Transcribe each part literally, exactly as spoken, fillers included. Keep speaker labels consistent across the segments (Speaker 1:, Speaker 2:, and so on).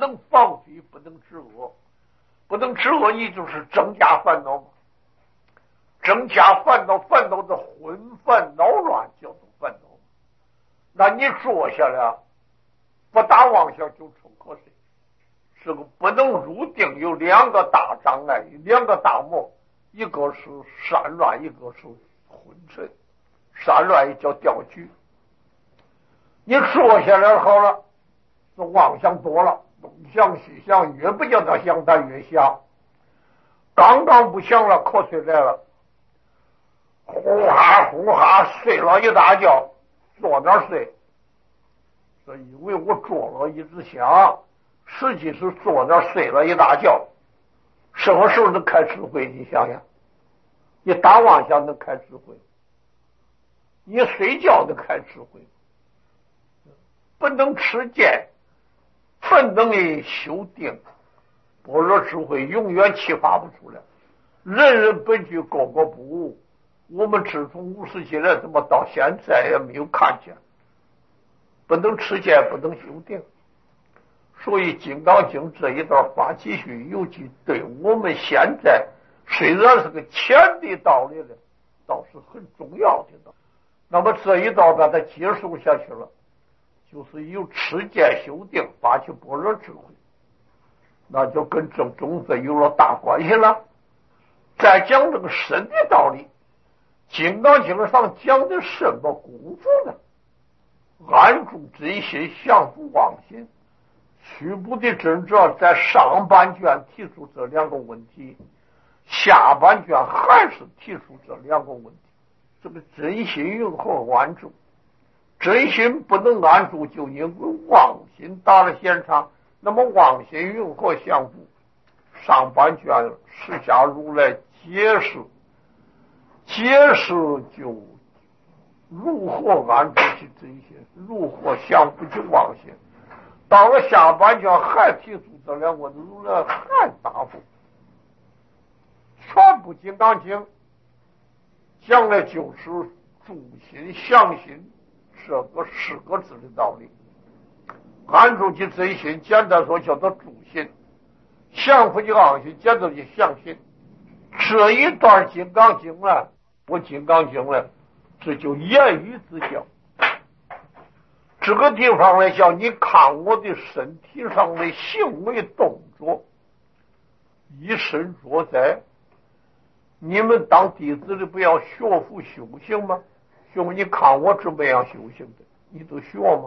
Speaker 1: 能放罪，不能治恶，不能治恶，你就是增加烦恼嘛。增加烦恼，烦恼的混烦恼乱叫做烦恼。那你坐下来，不打妄想就冲瞌睡，是个不能入定，有两个大障碍，两个大魔，一个是散乱，一个是昏沉。散乱也叫掉局。你坐下来好了，是妄想多了，东想西想，越不叫他想，他越想。刚刚不想了，瞌睡来了，呼哈呼哈睡了一大觉，坐那儿睡，是因为我坐了一直想，实际是坐那儿睡了一大觉。什么时候能开智慧？你想想，你打妄想能开智慧，你睡觉能开智慧，不能持戒，不能修定，般若智慧永远启发不出来。人人本具，个个不无。我们自从五十几年，怎么到现在也没有看见？不能持戒，不能修定。所以《金刚经》这一段发起序，尤其对我们现在虽然是个浅的道理的，倒是很重要的道理。那么这一道把它接受下去了，就是有持戒修定，发起般若智慧，那就跟正宗子有了大关系了。再讲这个深的道理，金刚经上讲的什么功夫呢？安住真心，降伏妄心。须部的真者在上半卷提出这两个问题，下半卷还是提出这两个问题。这个真心云何安住？真心不能安住，就因为妄心打了闲场。那么妄心云何降伏？上半卷释迦如来解释，解释就如何安住其真心，如何降伏其妄心。到了下半卷还提出这两个，如来还答复。全部金刚经讲的就是住心降心这个四个字的道理。安住其真心，简单说叫做住心；降伏其妄心，简单就降心。这一段金刚经呢，我金刚经呢，这就言语之教。这个地方来讲，你看我的身体上的行为动作，一身作在。你们当弟子的不要学佛修行吗？学佛，你看我怎么样修行的，你都学吗？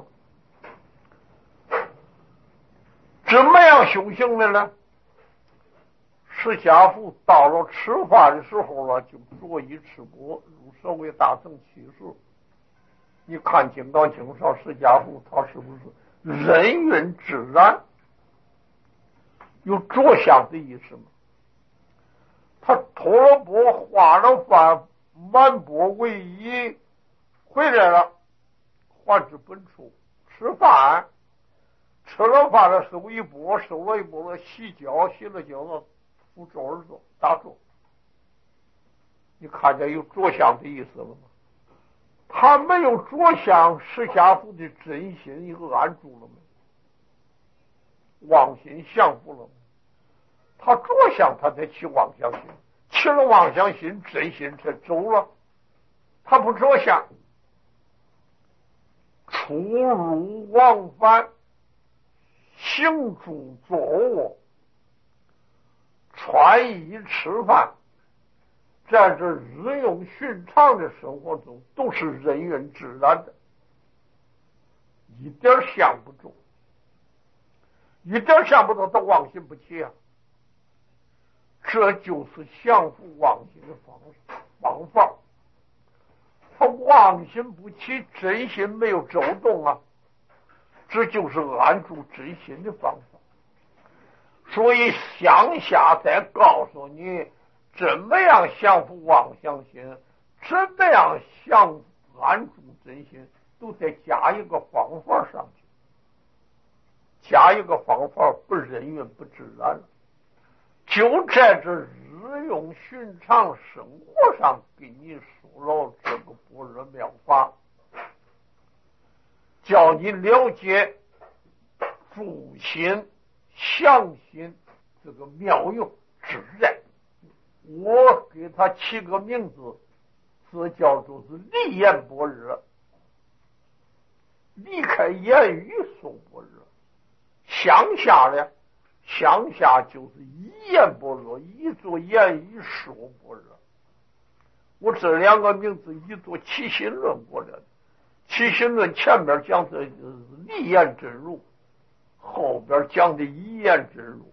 Speaker 1: 怎么样修行的呢？释迦佛到了吃饭的时候了，就着衣吃钵，入舍为大乘七事。你看《金刚经》上释迦佛他是不是人云自然？有着相的意思吗？他脱了钵，化了饭，满钵为衣，回来了，还至本处吃饭。吃了饭了，收一钵，收了一钵了，洗脚，洗了脚了，扶桌而坐，打坐。你看见有着相的意思了吗？他没有着相，释迦佛的真心又安住了没？妄心降伏了没？他着相，他才起妄想心，起了妄想心，真心才走了。他不着相，出入往返，行住坐卧，穿衣吃饭，在这日用寻常的生活中，都是人云自然的，一点想不中，一点想不到，他妄心不起啊。这就是降伏妄心的方式方法。他妄心不起，真心没有走动啊，这就是安住真心的方法。所以向下再告诉你怎么样降伏妄想心，怎么样降安住真心，都得加一个方法上去，加一个方法，不人云不自然了。就在这日用寻常生活上给你说了这个般若妙法，叫你了解住心相信这个妙用自在。我给他起个名字，这叫做是离言般若，离开言语说般若。向下呢，向下就是一言般若，一做言语说般若。我这两个名字一做起心论过来的，起心论前面讲的就是离言真如，后边讲的一言真如。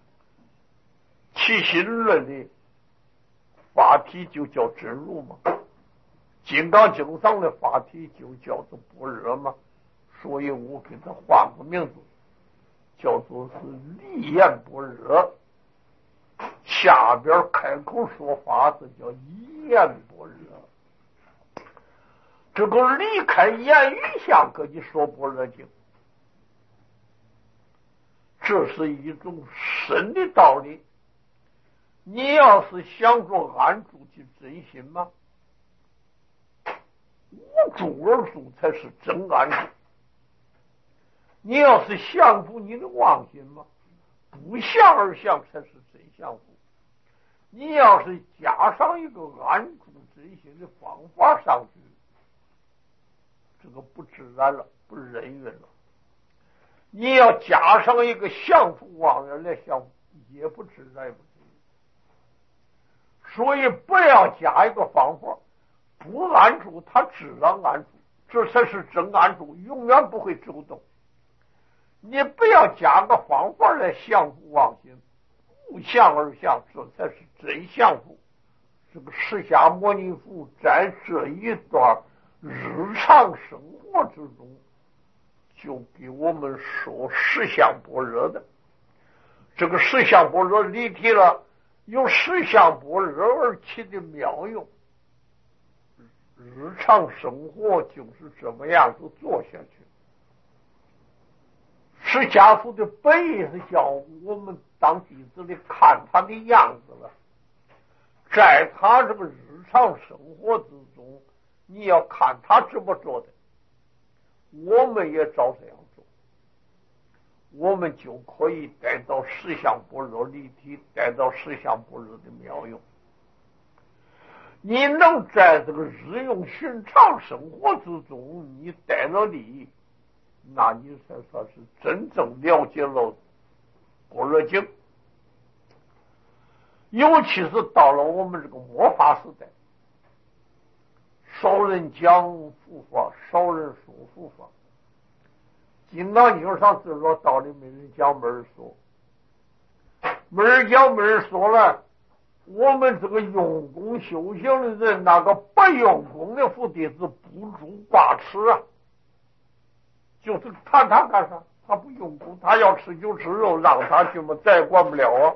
Speaker 1: 起心论的法体就叫真如嘛，金刚经上的法体就叫做般若嘛，所以我给他换个名字，叫做是离言般若。下边开口说法，这叫一言般若。这个离开言语相跟你说般若经，这是一种深的道理。你要是想着安住去真心吗？无住而住才是真安住。你要是降服你的妄心吗？不相而相才是真降服。你要是加上一个安住真心的方法上去，这个不自然了，不人云了。你要加上一个降服妄人来降服，也不自然，也不自然。所以不要加一个方法，不安住它自然安住，这才是真安住，永远不会走动。你不要加个方法来降服妄心，不降而降，这才是真降服。这个释迦牟尼佛在这一段日常生活之中，就给我们说十相般若的。这个十相般若离题了，由十相般若而起的妙用，日常生活就是这么样子做下去。释迦佛的本意是叫我们当弟子的看他的样子了，在他这个日常生活之中，你要看他这么做的，我们也照这样做，我们就可以得到十相般若离体，得到十相般若的妙用。你能在这个日用寻常生活之中，你得到利益，那你才算是真正了解了般若经。尤其是到了我们这个末法时代，少人讲佛法，少人说佛法。金刚经上这个道理没人讲，没人说，没人讲，没人说了。我们这个用功修行的人，那个不用功的佛弟子不足挂齿啊。就是谈他干啥？他不用功，他要吃就吃肉，让他去嘛，再也管不了啊。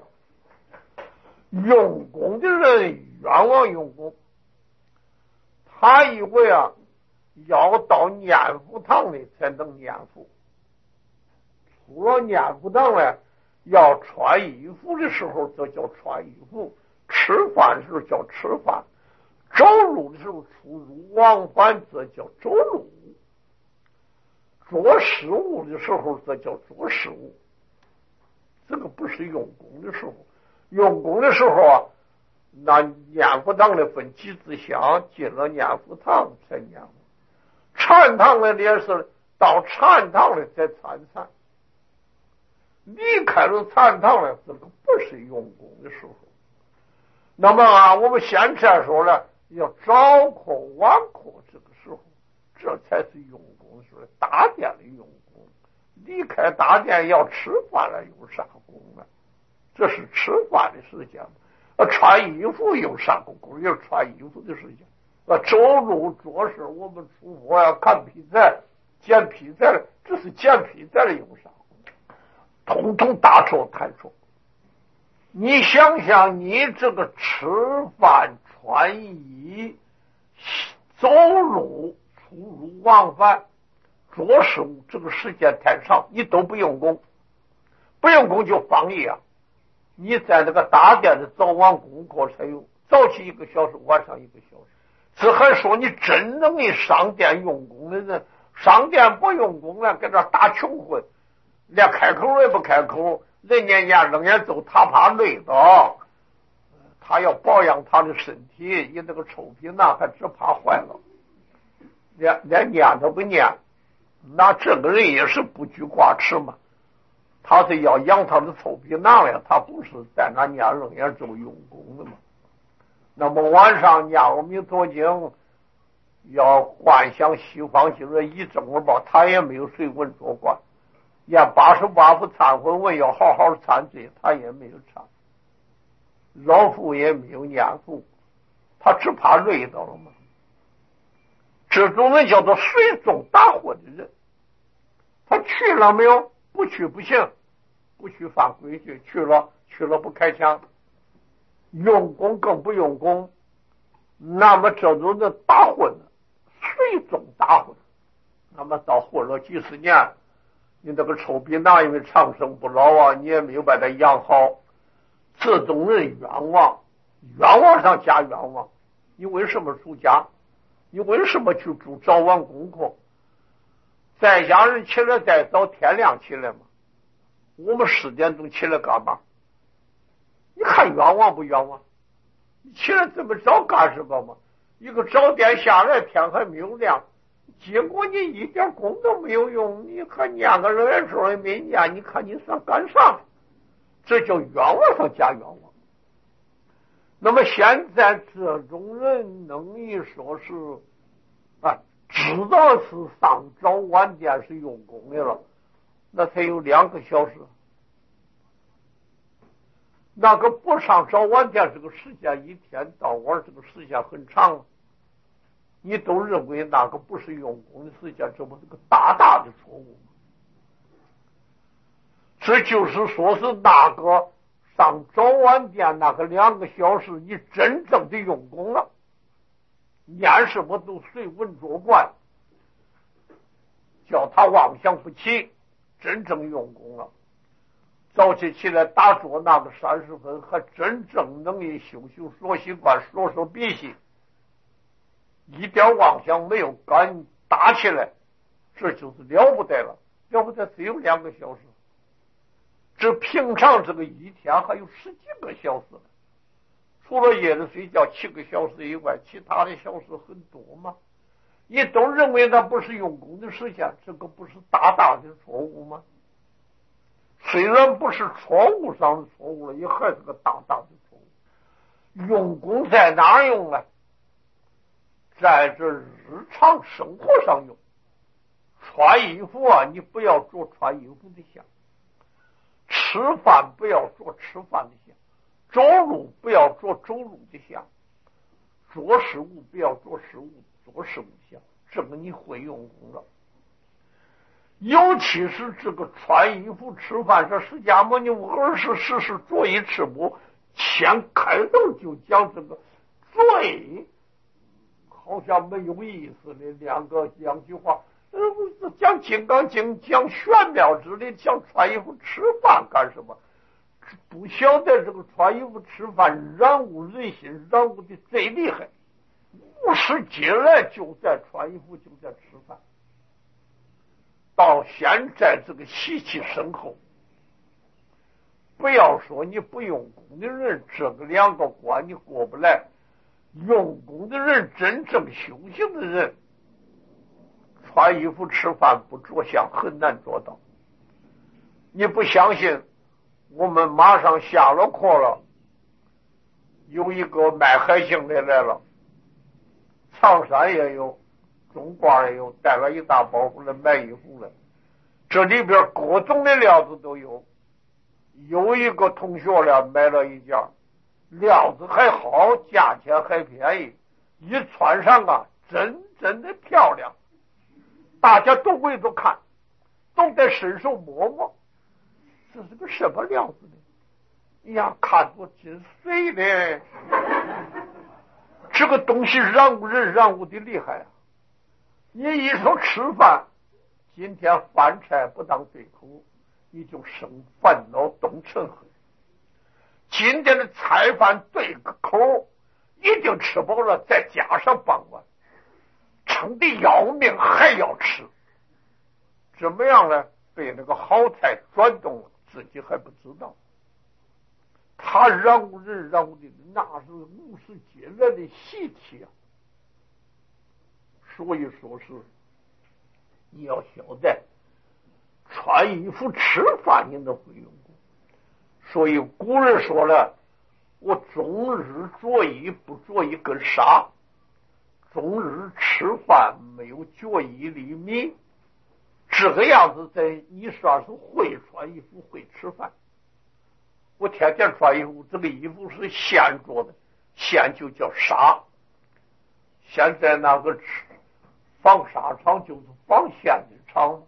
Speaker 1: 用功的人冤枉用功，他以为啊，要到念佛堂里才能念佛。除了念佛堂呢，要穿衣服的时候，这叫穿衣服；吃饭的时候叫吃饭；走路的时候出入往返，这叫走路。做事务的时候，这叫做事务。这个不是用功的时候，用功的时候啊，那念佛堂里分几支香，进了念佛堂才念佛。禅堂里也是到禅堂里才参禅，离开了禅堂里，这个不是用功的时候。那么啊，我们现在说了，要早课晚课，这个时候，这才是用功的时候。大殿里用功，离开大殿要吃饭了，有啥功呢？这是吃饭的时间。啊，穿衣服有啥功？也是穿衣服的时间。啊，走路做事，我们出国要看皮菜、捡皮菜，这是捡皮菜的有啥功？统统大错太错。你想想，你这个吃饭、穿衣、走路、出入往返、做事物，这个时间太长，你都不用功，不用功就放逸啊！你在那个大殿的早晚功课才有，早起一个小时，晚上一个小时。这还说你真正的上殿用功的人，上殿不用功了，搁这打穷混， 连开口也不开口，人家家仍然走，他怕累的，他要保养他的身体，你这个臭皮囊还只怕坏了，连连念都不念，那这个人也是不拘挂齿嘛，他是要养他的臭皮囊呀，他不是在那念楞严咒用功的嘛。那么晚上念阿弥陀经，要幻想西方极乐一正而报，他也没有随文作观。念八十八部忏悔文，要好好忏罪，他也没有忏。老父也没有念佛，他只怕累到了嘛。这种人叫做随众打火的人，他去了没有？不去不行，不去犯规矩，去了去了不开枪，用功更不用功。那么这种人打混，随众打混，那么到混了几十年，你这个臭皮囊因为长生不老啊，你也没有把它养好。这种人冤枉，冤枉上加冤枉。你为什么出家？你为什么去住早晚功课？在家人起来再早，天亮起来嘛。我们十点钟起来干嘛？你看冤枉不冤枉？你起来这么早干什么嘛？一个早点下来，天还没有亮，结果你一点功都没有用，你看念个楞严咒也没念，你看你想干啥？这叫冤枉上加冤枉。那么现在这种人能一说是啊，知道是上早晚殿是用功的了，那才有两个小时。那个不上早晚殿这个时间一天到晚这个时间很长，你都认为那个不是用功的时间，这不是个大大的错误吗？这就是说是那个上早晚殿那个两个小时，你真正的用功了，念什么都随文作观，叫他妄想不起，真正用功了。早起起来打坐那个三十分，还真正能以修修说习惯，说说鼻息，一点妄想没有，敢打起来，这就是了不得了，了不得只有两个小时。这平常这个一天还有十几个小时，除了夜里睡觉七个小时以外，其他的小时很多嘛。你都认为那不是用功的时间，这个不是大大的错误吗？虽然不是错误上的错误了，也还是个大大的错误。用功在哪儿用啊？在这日常生活上用。穿衣服啊，你不要着穿衣服的相；吃饭不要着吃饭的相；走路不要着走路的相；做事物不要做事物做事物的相。这个你会用功了。尤其是这个穿衣服吃饭，这释迦牟尼二十四是坐一尺不，先开头就讲这个最好像没有意思的两个两句话，呃，讲金刚经，讲玄妙之理，讲穿衣服吃饭干什么？不晓得这个穿衣服吃饭染污人心，染污的最厉害，无始劫来就在穿衣服，就在吃饭。到现在这个习气深厚，不要说你不用功的人，这个两个关你过不来。用功的人，真正修行的人，穿衣服吃饭不着相很难做到。你不相信，我们马上下了课了，有一个卖海星的来了，长山也有，中瓜也有，带了一大包回来买衣服来，这里边各种的料子都有。有一个同学呢买了一件，料子还好，价钱还便宜，一穿上啊，真真的漂亮，大家都围着看，都得伸手摸摸，这是个什么料子呢？哎呀，看着真碎的，这个东西染污人，染污的厉害啊！你一说吃饭，今天饭菜不当对口，你就生烦恼动嗔恨。今天的菜饭对个口，一定吃饱了，再加上傍晚，撑得要命还要吃，怎么样呢？ 被那个好菜转动了，自己还不知道。他让人让的那是五十劫来的习气啊！所以说是你要晓得，穿衣服吃饭你都会用功。所以古人说了，我终日着衣不着一根纱，终日吃饭没有着一粒米。这个样子在你算是会穿衣服会吃饭。我天天穿衣服，这个衣服是线做的，线就叫纱。现在那个纺纱厂就是纺线的厂。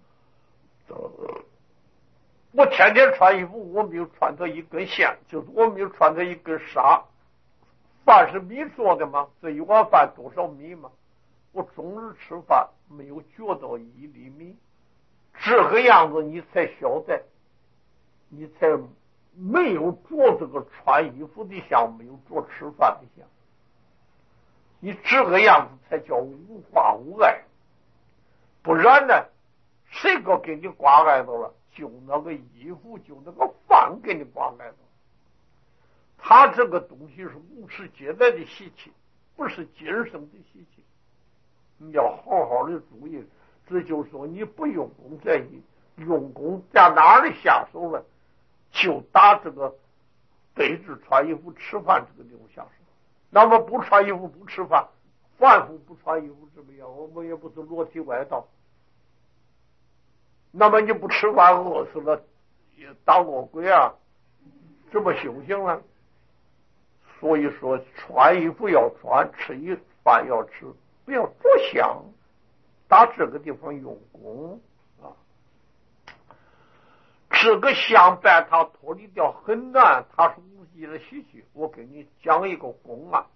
Speaker 1: 我天天穿衣服，我没有穿到一根线，就是我没有穿到一根纱。饭是米做的吗？这一碗饭多少米吗？我终日吃饭没有觉到一粒米，这个样子你才晓得，你才没有做这个穿衣服的相，没有做吃饭的相。你这个样子才叫无挂无碍，不然呢，谁个给你挂碍到了？就那个衣服，就那个饭给你挂碍到。他这个东西是五十劫来的习气，不是今生的习气。你要好好的注意。这就是说，你不用功在意，用功在哪里下手了，就打这个对着穿衣服吃饭这个地方下手。那么不穿衣服不吃饭，饭后不穿衣服怎么样？我们也不是裸体外道。那么你不吃饭饿死了，也打恶鬼啊，怎么修行呢？所以说，穿衣服要穿，吃一饭要吃，不要多想，打这个地方用功啊。这个相拜它脱离掉很难，它是无极的习气。我给你讲一个功啊。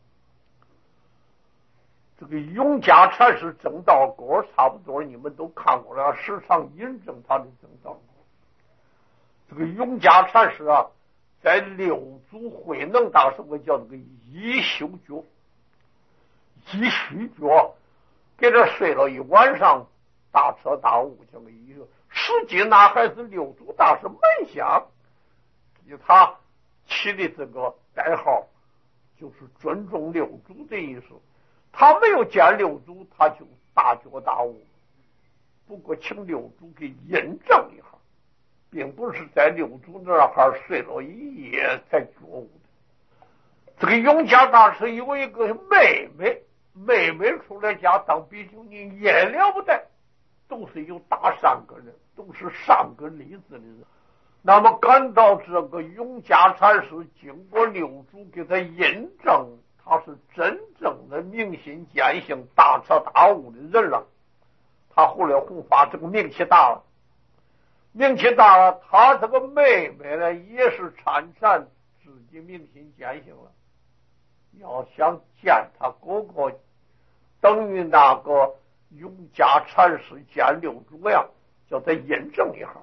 Speaker 1: 这个永嘉禅师正道歌差不多你们都看过了，时常引证他的正道歌。这个永嘉禅师啊，在六祖慧能大师，我叫这个一休觉，一虚觉，给他睡了一晚上，大彻大悟，这个一个实际那还是六祖大师门下给他起的这个代号，就是尊重六祖的意思。他没有见六祖，他就大觉大悟。不过请六祖给印证一下，并不是在六祖那儿睡了一夜才觉悟的。这个永嘉大师有一个妹妹，妹妹出来家当比丘尼也了不得，都是有大善根人，都是善根离子的人。那么感到这个永嘉禅师经过六祖给他印证，他是真正的明心见性、大彻大悟的人了。他后来弘法，这个名气大了，名气大了。他这个妹妹呢，也是参禅，自己明心见性了。要想见他哥哥，等于那个永嘉禅师见六祖呀，叫他印证一下。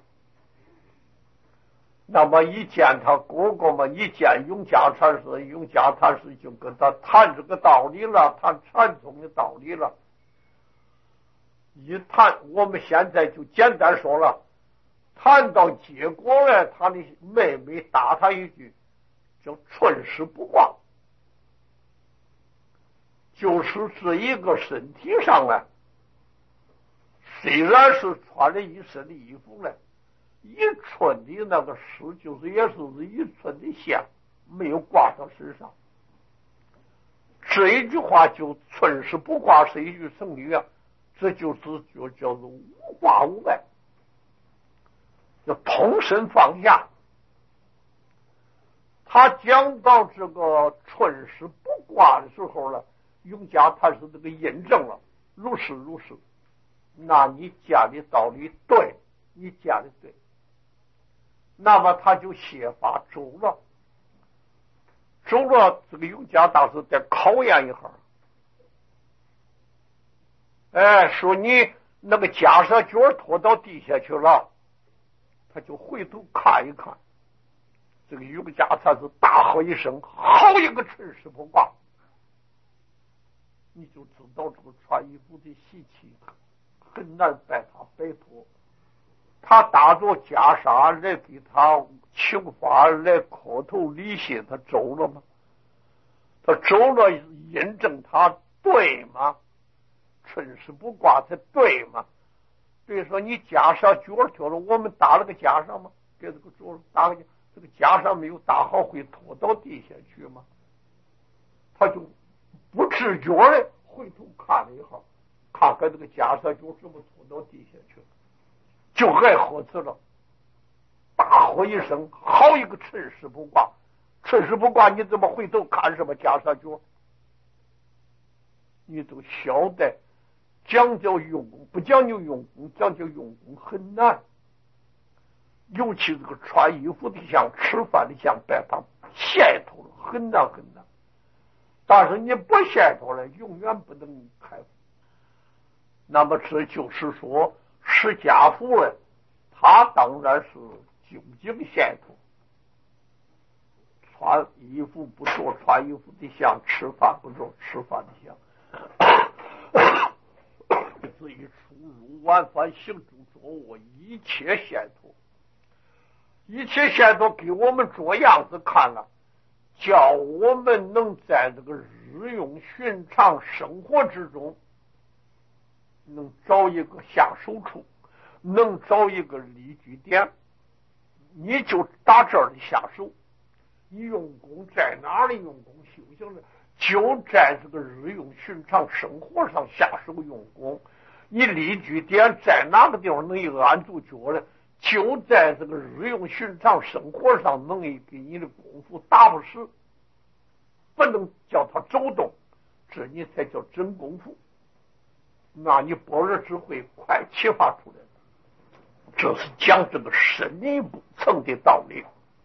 Speaker 1: 那么一见他哥哥嘛，一见永嘉禅师，永嘉禅师就跟他谈这个道理了，谈禅宗的道理了。一谈，我们现在就简单说了，谈到结果呢，他的妹妹答他一句，叫寸石不挂，就是这一个身体上呢，虽然是穿了一身的衣服呢，一寸的那个石，就是也是一寸的线，没有挂到身上。这一句话就寸石不挂是一句成语啊，这就是就叫做无挂无碍，叫通身放下。他讲到这个寸石不挂的时候呢，永嘉他是这个印证了，如是如是。那你讲的道理对，你讲的对。那么他就写法周了，周了这个永嘉大师再考验一下，哎，说你那个袈裟卷拖到地下去了，他就回头看一看，这个永嘉禅师大喝一声，好一个寸石不挂，你就知道这个穿衣服的习气很难把它摆脱。 他打着袈裟来给他请法来口头理谢，他走了吗？他走了，印证他对吗？春事不挂才对吗？比如说你袈裟脚脱了，我们打了个袈裟吗？给这个桌打个这个袈裟没有打好，会拖到地下去吗？他就不自觉的回头看了一下，看看这个袈裟就这么拖到地下去了，就挨呵斥了，大喝一声：“好一个趁势不挂！趁势不挂！你怎么回头看什么袈裟脚？你都晓得，讲究用功，不讲究用功，讲究用功很难。尤其这个穿衣服的像，吃饭的像，把它线头了，很难很难。但是你不线头了，永远不能开悟。那么这就是说，释迦佛呢，他当然是究竟线头。穿衣服不做穿衣服的像，吃饭不做吃饭的像。至于出入晚饭行住坐卧，一切线头，一切线头给我们做样子看了，叫我们能在这个日用寻常生活之中，能找一个下手处，能找一个立据点，你就打这儿的下手。你用功在哪里用功修行呢？就在这个日用寻常生活上下手用功。你立据点在哪个地方能一安住脚呢？就在这个日用寻常生活上能给你的功夫打不死，不能叫它走动，这你才叫真功夫。那你般若智慧快启发出来了。这是讲这个深一步层的道理。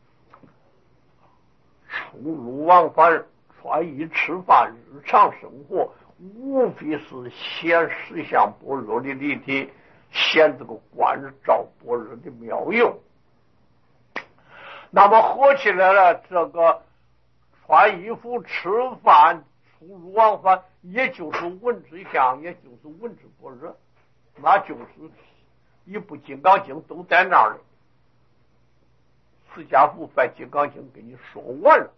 Speaker 1: 出入往返、穿衣吃饭、日常生活，无非是显实相般若的立体，显这个观照般若的妙用。那么合起来了，这个穿衣服、吃饭、出入往返，也就是文字相，也就是文字般若，那就是一部《金刚经》都在那儿了。释迦佛把《金刚经》给你说完了，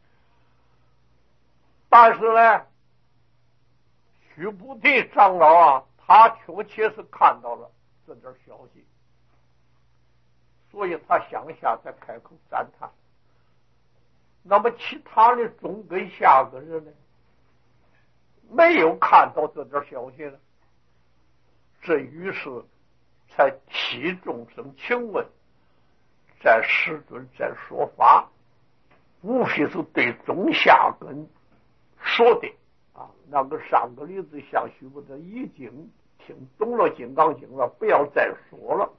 Speaker 1: 但是呢，须菩提长老啊，他确切是看到了这点消息，所以他向下才开口赞叹。那么其他的中根下根人呢，没有看到这点消息呢，这于是才替众生请问，在世尊在说法，无非是对中下根说的啊。那个上个例子像须菩提已经听懂了《金刚经》了，不要再说了。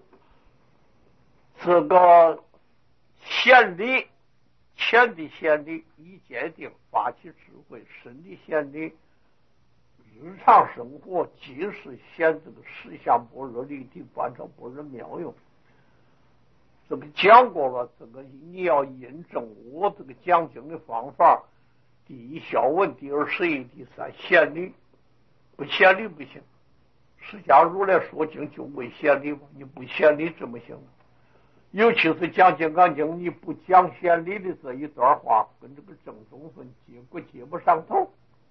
Speaker 1: 这个显理，浅的显理一界定，发起智慧；深的显理，日常生活即是显这个实相般若立体观照般若妙用。这个讲过了，这个你要印证我这个讲经的方法。第一小问，第二十一，第三显理，不显理不行。释迦如来说经就为显理吗？你不显理怎么行？尤其是讲《金刚经》，你不讲显理的这一段话，跟这个正宗分接不接不上头。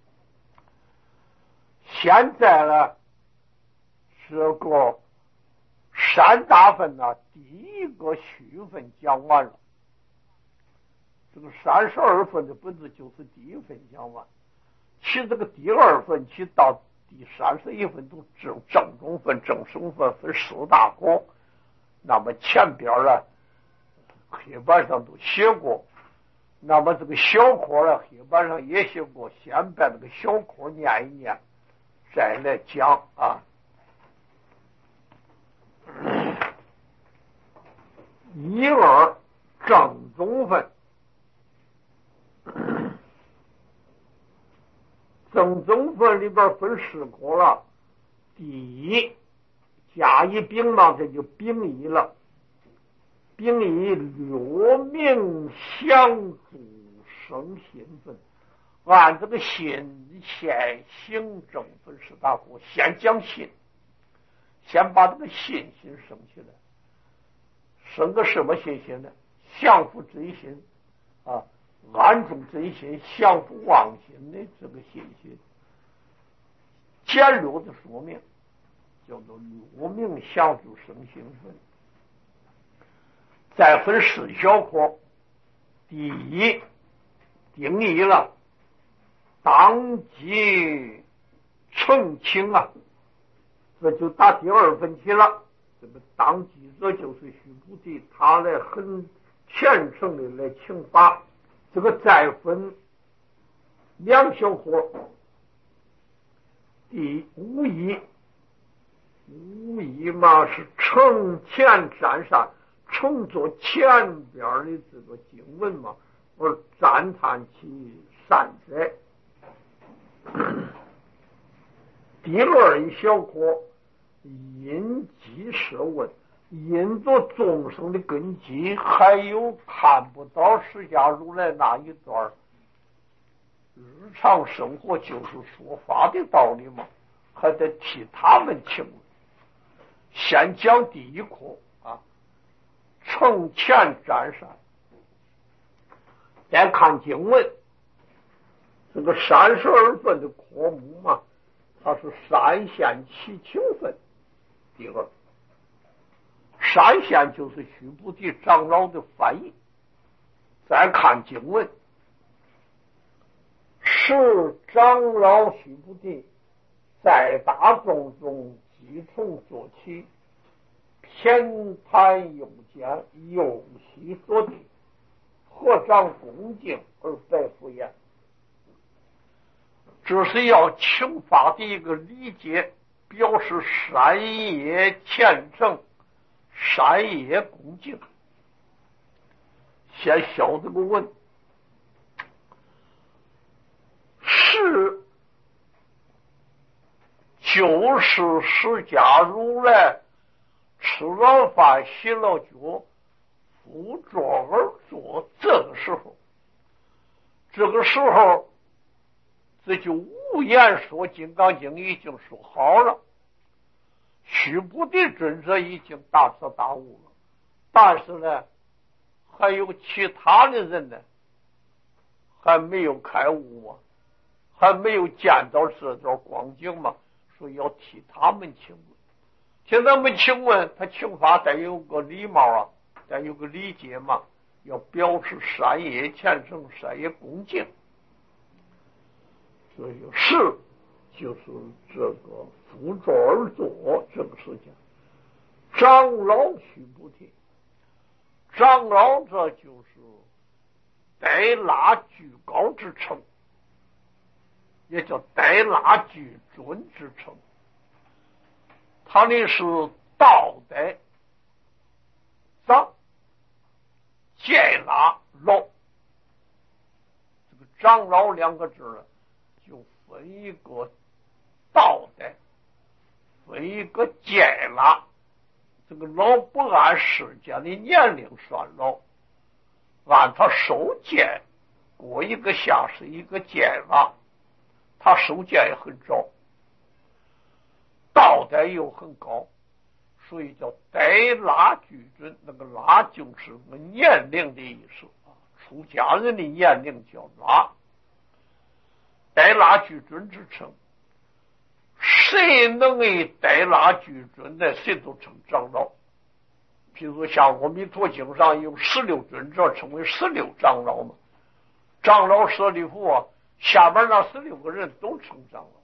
Speaker 1: 现在呢，这个三大分呢，第一个虚分讲完了。这个三十二分的本子就是第一分讲完，其这个第二分起到第三十一分都正正中分、正中分分四大国。那么前边呢，黑板上都写过。那么这个小科呢，黑板上也写过。先把这个小科念一念，再来讲啊。一二正中分。正宗分里边分四科了，第一甲乙丙嘛，这就丙乙了。丙乙略名相助生心分，按这个心先行正分四大科，先讲心， 先把这个信心升起来。生个什么信心呢？降服真心啊，安住真心，降服妄心的这个信心。简略的说明叫做六明降住生兴奋。再分四小科。第一，定义了当即澄清啊，这就打第二分题了。这个当机者就是须菩提，他来很虔诚的来请法。这个再分两小科。第五义，五义嘛是承前沾善，承做前边的这个经文嘛，而赞叹其善哉。第二一小科，因机设问，因着众生的根基，还有看不到释迦如来那一段日常生活就是说法的道理嘛，还得替他们请问。先讲第一科啊，承前沾善。再看经文，这个三十二分的科目嘛，它是三现其情分。第二，三现就是须菩提长老的翻译。再看经文，是长老须菩提在大众中即从做起，偏袒右肩，右膝所地，合掌恭敬而白敷言。这是要请法的一个理解，表示善业虔诚，善业恭敬。先晓这个问，是就是释迦如来吃了饭洗了脚扶桌而坐，这个时候这个时候这就无言说金刚经已经说好了，须菩提尊者已经大彻大悟了，但是呢还有其他的人呢还没有开悟啊，还没有见到这段光景嘛，所以要替他们请问。替他们请问，他请法得有个礼貌啊，得有个理解嘛，要表示善业虔诚，善业恭敬。所以是就是这个扶桌而坐这个事情。长老须菩提，长老这就是带拉居高之称，也叫带拉居尊之称。他的是道带长戒拉老，这个长老两个字呢就分一个道带，分一个戒拉。这个老不按世间的年龄算老，按他受戒过一个夏是一个戒拉，他受戒也很早，道带又很高，所以叫带拉居尊。那个拉就是个年龄的意思啊，出家人的年龄叫拉，带拉居尊之称。谁能以带拉居尊的，谁都称长老。譬如像阿弥陀经上有十六尊者，称为十六长老嘛。长老舍利弗啊，下边那十六个人都称长老。